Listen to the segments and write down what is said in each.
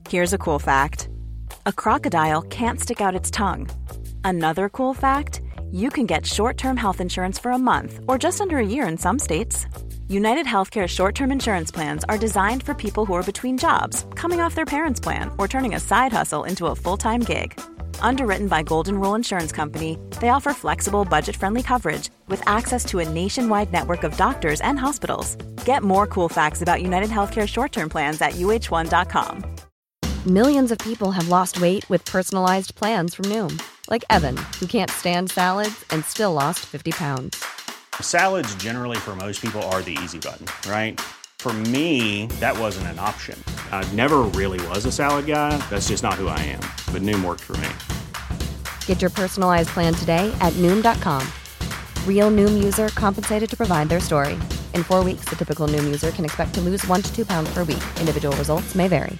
Here's a cool fact. A crocodile can't stick out its tongue. Another cool fact, you can get short-term health insurance for a month or just under a year in some states. United Healthcare short-term insurance plans are designed for people who are between jobs, coming off their parents' plan, or turning a side hustle into a full-time gig. Underwritten by Golden Rule Insurance Company, they offer flexible, budget-friendly coverage with access to a nationwide network of doctors and hospitals. Get more cool facts about United Healthcare short-term plans at uh1.com. Millions of people have lost weight with personalized plans from Noom. Like Evan, who can't stand salads and still lost 50 pounds. Salads generally for most people are the easy button, right? For me, that wasn't an option. I never really was a salad guy. That's just not who I am. But Noom worked for me. Get your personalized plan today at Noom.com. Real Noom user compensated to provide their story. In 4 weeks, the typical Noom user can expect to lose 1 to 2 pounds per week. Individual results may vary.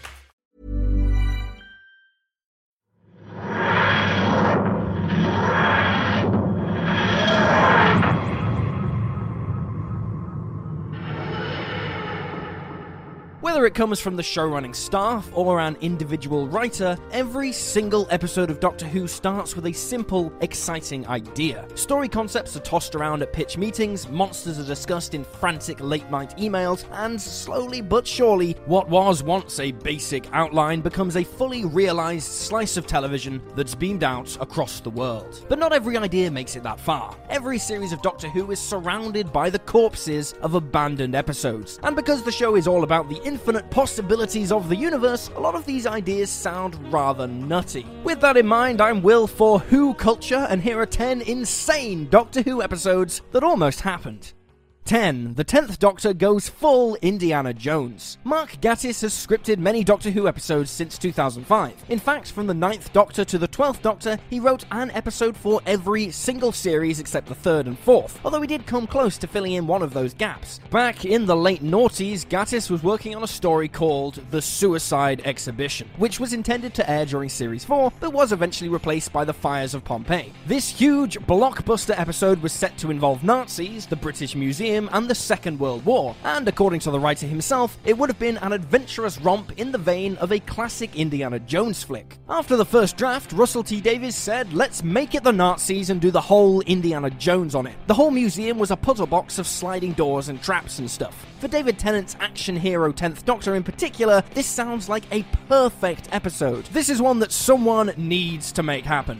Whether it comes from the showrunning staff or an individual writer, every single episode of Doctor Who starts with a simple, exciting idea. Story concepts are tossed around at pitch meetings, monsters are discussed in frantic late-night emails, and slowly but surely, what was once a basic outline becomes a fully realised slice of television that's beamed out across the world. But not every idea makes it that far. Every series of Doctor Who is surrounded by the corpses of abandoned episodes. And because the show is all about the infinite possibilities of the universe, a lot of these ideas sound rather nutty. With that in mind, I'm Will for Who Culture, and here are 10 insane Doctor Who episodes that almost happened. 10. The 10th Doctor goes full Indiana Jones. Mark Gatiss has scripted many Doctor Who episodes since 2005. In fact, from the 9th Doctor to the 12th Doctor, he wrote an episode for every single series except the 3rd and 4th, although he did come close to filling in one of those gaps. Back in the late noughties, Gatiss was working on a story called The Suicide Exhibition, which was intended to air during Series 4, but was eventually replaced by The Fires of Pompeii. This huge blockbuster episode was set to involve Nazis, the British Museum, and the Second World War, and according to the writer himself, it would have been an adventurous romp in the vein of a classic Indiana Jones flick. After the first draft, Russell T Davies said, "Let's make it the Nazis and do the whole Indiana Jones on it." The whole museum was a puzzle box of sliding doors and traps and stuff. For David Tennant's action hero 10th Doctor in particular, this sounds like a perfect episode. This is one that someone needs to make happen.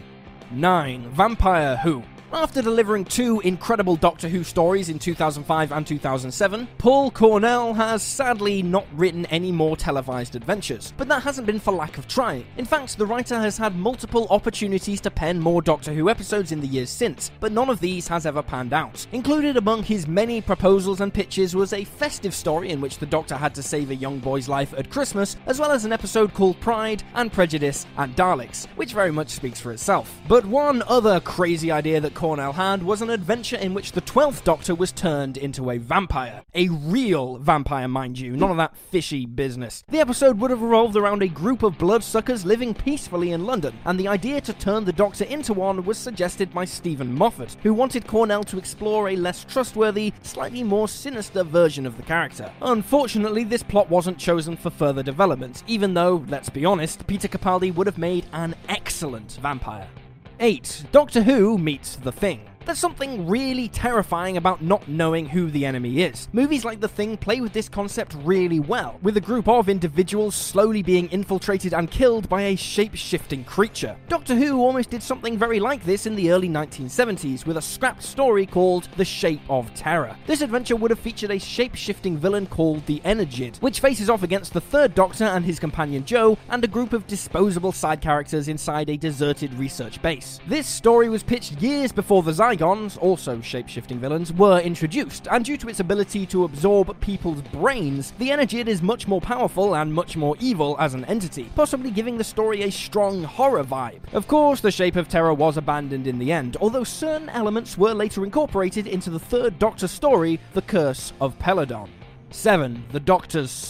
9. Vampire Who. After delivering 2 incredible Doctor Who stories in 2005 and 2007, Paul Cornell has sadly not written any more televised adventures, but that hasn't been for lack of trying. In fact, the writer has had multiple opportunities to pen more Doctor Who episodes in the years since, but none of these has ever panned out. Included among his many proposals and pitches was a festive story in which the Doctor had to save a young boy's life at Christmas, as well as an episode called Pride and Prejudice and Daleks, which very much speaks for itself. But one other crazy idea that Cornell had was an adventure in which the 12th Doctor was turned into a vampire. A real vampire, mind you, none of that fishy business. The episode would have revolved around a group of bloodsuckers living peacefully in London, and the idea to turn the Doctor into one was suggested by Stephen Moffat, who wanted Cornell to explore a less trustworthy, slightly more sinister version of the character. Unfortunately, this plot wasn't chosen for further development, even though, let's be honest, Peter Capaldi would have made an excellent vampire. 8. Doctor Who meets The Thing. There's something really terrifying about not knowing who the enemy is. Movies like The Thing play with this concept really well, with a group of individuals slowly being infiltrated and killed by a shape-shifting creature. Doctor Who almost did something very like this in the early 1970s with a scrapped story called The Shape of Terror. This adventure would have featured a shape-shifting villain called the Energid, which faces off against the 3rd Doctor and his companion Jo, and a group of disposable side characters inside a deserted research base. This story was pitched years before the Zygons, also shape-shifting villains, were introduced, and due to its ability to absorb people's brains, the Energid is much more powerful and much more evil as an entity, possibly giving the story a strong horror vibe. Of course, the Shape of Terror was abandoned in the end, although certain elements were later incorporated into the 3rd Doctor story, The Curse of Peladon. 7. The Doctor's Son.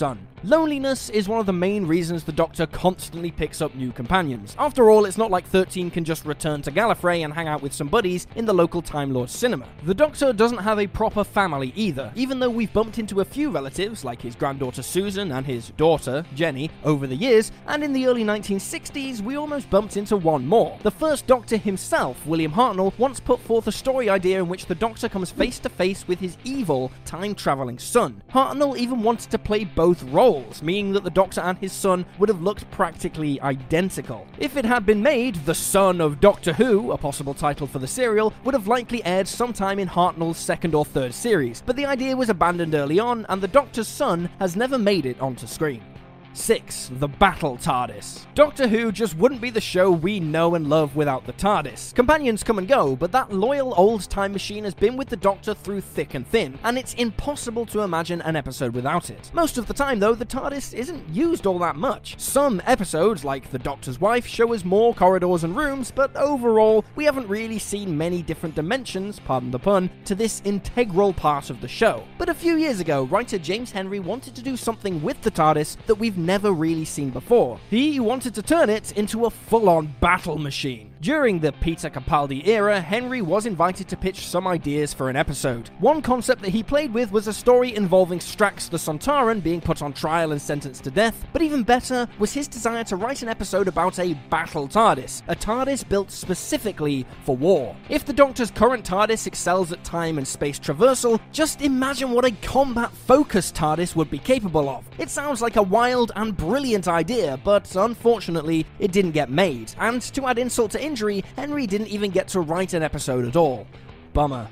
Loneliness is one of the main reasons the Doctor constantly picks up new companions. After all, it's not like 13 can just return to Gallifrey and hang out with some buddies in the local Time Lord cinema. The Doctor doesn't have a proper family either, even though we've bumped into a few relatives like his granddaughter Susan and his daughter, Jenny, over the years, and in the early 1960s we almost bumped into one more. The first Doctor himself, William Hartnell, once put forth a story idea in which the Doctor comes face to face with his evil, time-traveling son. Hartnell even wanted to play both roles, meaning that the Doctor and his son would have looked practically identical. If it had been made, The Son of Doctor Who, a possible title for the serial, would have likely aired sometime in Hartnell's second or third series, but the idea was abandoned early on, and the Doctor's son has never made it onto screen. 6. The Battle TARDIS. Doctor Who just wouldn't be the show we know and love without the TARDIS. Companions come and go, but that loyal old time machine has been with the Doctor through thick and thin, and it's impossible to imagine an episode without it. Most of the time, though, the TARDIS isn't used all that much. Some episodes, like The Doctor's Wife, show us more corridors and rooms, but overall, we haven't really seen many different dimensions, pardon the pun, to this integral part of the show. But a few years ago, writer James Henry wanted to do something with the TARDIS that we've never really seen before. He wanted to turn it into a full-on battle machine. During the Peter Capaldi era, Henry was invited to pitch some ideas for an episode. One concept that he played with was a story involving Strax the Sontaran being put on trial and sentenced to death, but even better was his desire to write an episode about a battle TARDIS, a TARDIS built specifically for war. If the Doctor's current TARDIS excels at time and space traversal, just imagine what a combat-focused TARDIS would be capable of. It sounds like a wild and brilliant idea, but unfortunately, it didn't get made, and to add insult to injury, Henry didn't even get to write an episode at all. Bummer.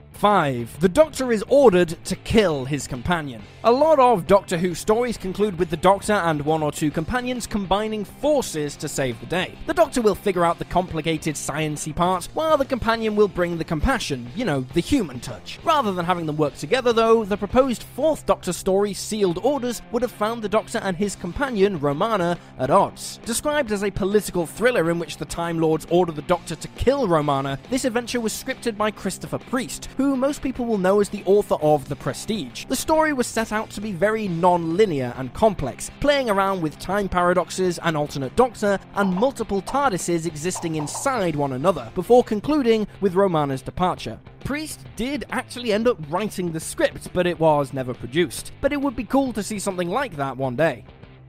5. The Doctor is ordered to kill his companion. A lot of Doctor Who stories conclude with the Doctor and one or two companions combining forces to save the day. The Doctor will figure out the complicated sciencey part, while the companion will bring the compassion, the human touch. Rather than having them work together though, the proposed 4th Doctor story, Sealed Orders, would have found the Doctor and his companion, Romana, at odds. Described as a political thriller in which the Time Lords order the Doctor to kill Romana, this adventure was scripted by Christopher Priest, who most people will know as the author of The Prestige. The story was set out to be very non-linear and complex, playing around with time paradoxes, an alternate Doctor, and multiple TARDISes existing inside one another, before concluding with Romana's departure. Priest did actually end up writing the script, but it was never produced. But it would be cool to see something like that one day.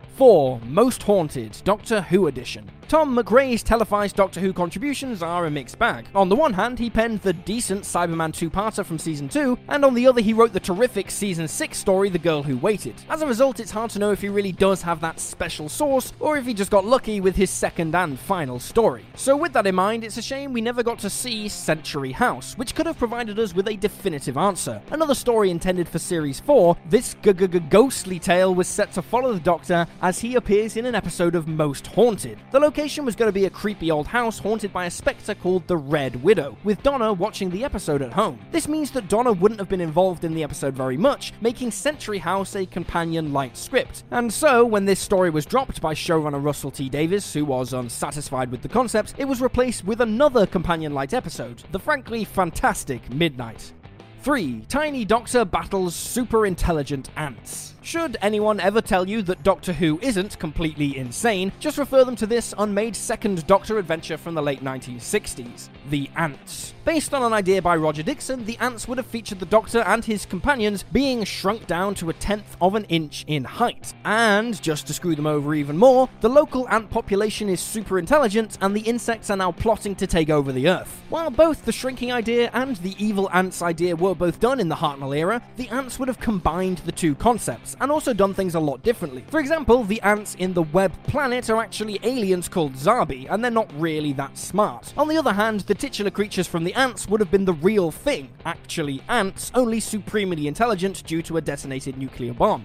4. Most Haunted, Doctor Who Edition. Tom McRae's televised Doctor Who contributions are a mixed bag. On the one hand, he penned the decent Cyberman two-parter from Season 2, and on the other he wrote the terrific Season 6 story The Girl Who Waited. As a result, it's hard to know if he really does have that special sauce, or if he just got lucky with his second and final story. So with that in mind, it's a shame we never got to see Century House, which could have provided us with a definitive answer. Another story intended for Series 4, this ghostly tale was set to follow the Doctor as he appears in an episode of Most Haunted. The location was going to be a creepy old house haunted by a spectre called the Red Widow, with Donna watching the episode at home. This means that Donna wouldn't have been involved in the episode very much, making Century House a companion light script. And so, when this story was dropped by showrunner Russell T Davies, who was unsatisfied with the concept, it was replaced with another companion light episode, the frankly fantastic Midnight. 3. Tiny Doctor battles super intelligent ants. Should anyone ever tell you that Doctor Who isn't completely insane, just refer them to this unmade second Doctor adventure from the late 1960s, The Ants. Based on an idea by Roger Dixon, the ants would have featured the Doctor and his companions being shrunk down to 1/10 of an inch in height. And, just to screw them over even more, the local ant population is super intelligent and the insects are now plotting to take over the Earth. While both the shrinking idea and the evil ants idea were both done in the Hartnell era, the ants would have combined the two concepts, and also done things a lot differently. For example, the ants in the Web Planet are actually aliens called Zarbi, and they're not really that smart. On the other hand, the titular creatures from the ants would have been the real thing, actually ants, only supremely intelligent due to a detonated nuclear bomb.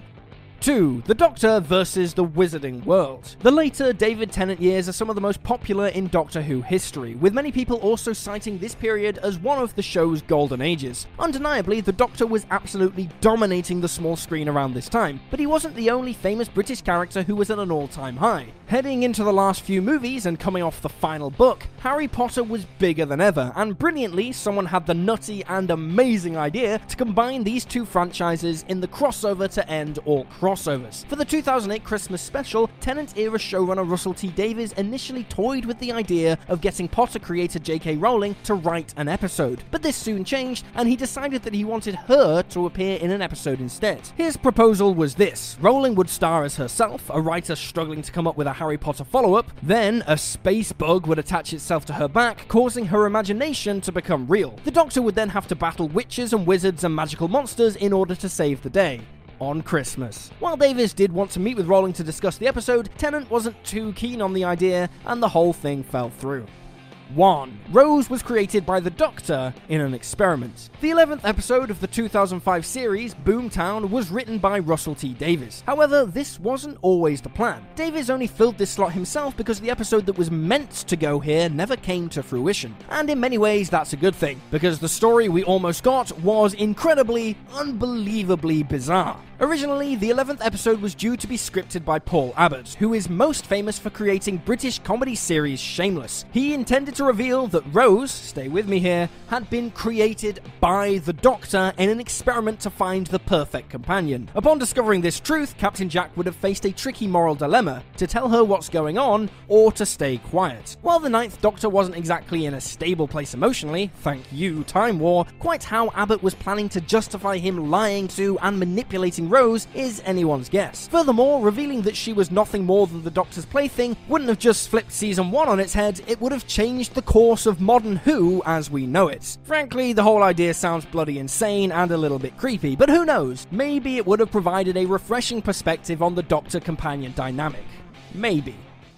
2. The Doctor versus the Wizarding World. The later David Tennant years are some of the most popular in Doctor Who history, with many people also citing this period as one of the show's golden ages. Undeniably, the Doctor was absolutely dominating the small screen around this time, but he wasn't the only famous British character who was at an all-time high. Heading into the last few movies and coming off the final book, Harry Potter was bigger than ever, and brilliantly, someone had the nutty and amazing idea to combine these two franchises in the crossover to end all crossovers. crossovers. For the 2008 Christmas special, Tennant-era showrunner Russell T Davies initially toyed with the idea of getting Potter creator J.K. Rowling to write an episode, but this soon changed, and he decided that he wanted her to appear in an episode instead. His proposal was this: Rowling would star as herself, a writer struggling to come up with a Harry Potter follow-up, then a space bug would attach itself to her back, causing her imagination to become real. The Doctor would then have to battle witches and wizards and magical monsters in order to save the day. On Christmas. While Davies did want to meet with Rowling to discuss the episode, Tennant wasn't too keen on the idea, and the whole thing fell through. 1. Rose was created by the Doctor in an experiment. The 11th episode of the 2005 series, Boomtown, was written by Russell T Davies. However, this wasn't always the plan. Davies only filled this slot himself because the episode that was meant to go here never came to fruition. And in many ways, that's a good thing, because the story we almost got was incredibly, unbelievably bizarre. Originally, the 11th episode was due to be scripted by Paul Abbott, who is most famous for creating British comedy series Shameless. He intended to reveal that Rose, stay with me here, had been created by the Doctor in an experiment to find the perfect companion. Upon discovering this truth, Captain Jack would have faced a tricky moral dilemma: to tell her what's going on, or to stay quiet. While the 9th Doctor wasn't exactly in a stable place emotionally, thank you, Time War, quite how Abbott was planning to justify him lying to and manipulating Rose is anyone's guess. Furthermore, revealing that she was nothing more than the Doctor's plaything wouldn't have just flipped season 1 on its head, it would have changed the course of modern Who as we know it. Frankly, the whole idea sounds bloody insane and a little bit creepy, but who knows, maybe it would have provided a refreshing perspective on the Doctor-companion dynamic. Maybe.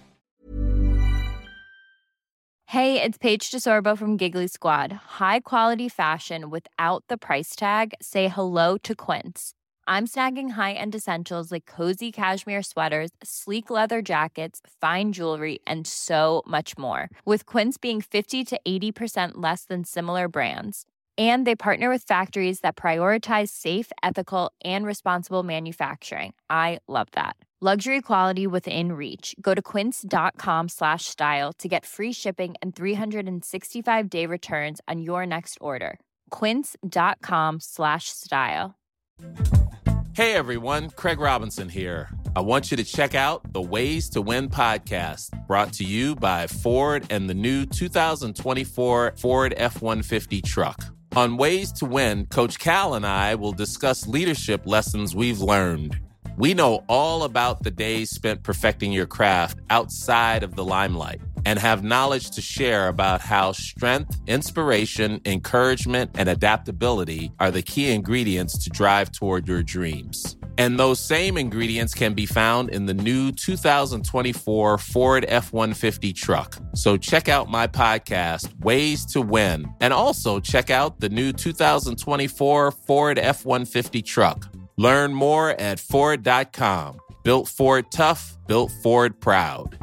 Hey, it's Paige DeSorbo from Giggly Squad. High quality fashion without the price tag. Say hello to Quince. I'm snagging high-end essentials like cozy cashmere sweaters, sleek leather jackets, fine jewelry, and so much more. With Quince being 50 to 80% less than similar brands. And they partner with factories that prioritize safe, ethical, and responsible manufacturing. I love that. Luxury quality within reach. Go to quince.com/style to get free shipping and 365-day returns on your next order. Quince.com/style. Hey everyone, Craig Robinson here. I want you to check out the Ways to Win podcast, brought to you by Ford and the new 2024 Ford F-150 truck. On Ways to Win, Coach Cal and I will discuss leadership lessons we've learned. We know all about the days spent perfecting your craft outside of the limelight and have knowledge to share about how strength, inspiration, encouragement, and adaptability are the key ingredients to drive toward your dreams. And those same ingredients can be found in the new 2024 Ford F-150 truck. So check out my podcast, Ways to Win, and also check out the new 2024 Ford F-150 truck. Learn more at Ford.com. Built Ford tough, built Ford proud.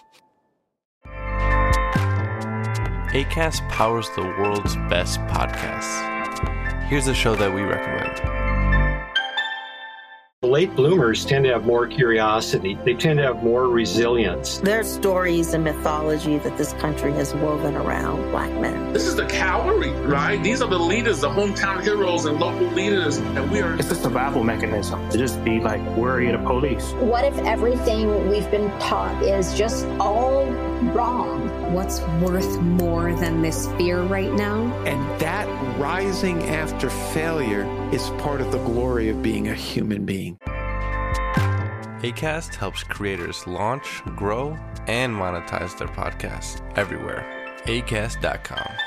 Acast powers the world's best podcasts. Here's a show that we recommend. Late bloomers tend to have more curiosity. They tend to have more resilience. There's stories and mythology that this country has woven around Black men. This is the cavalry, right? These are the leaders, the hometown heroes and local leaders. And we are... It's a survival mechanism to just be like worry of the police. What if everything we've been taught is just all wrong? What's worth more than this fear right now? And that rising after failure is part of the glory of being a human being. Acast helps creators launch, grow, and monetize their podcasts everywhere. Acast.com.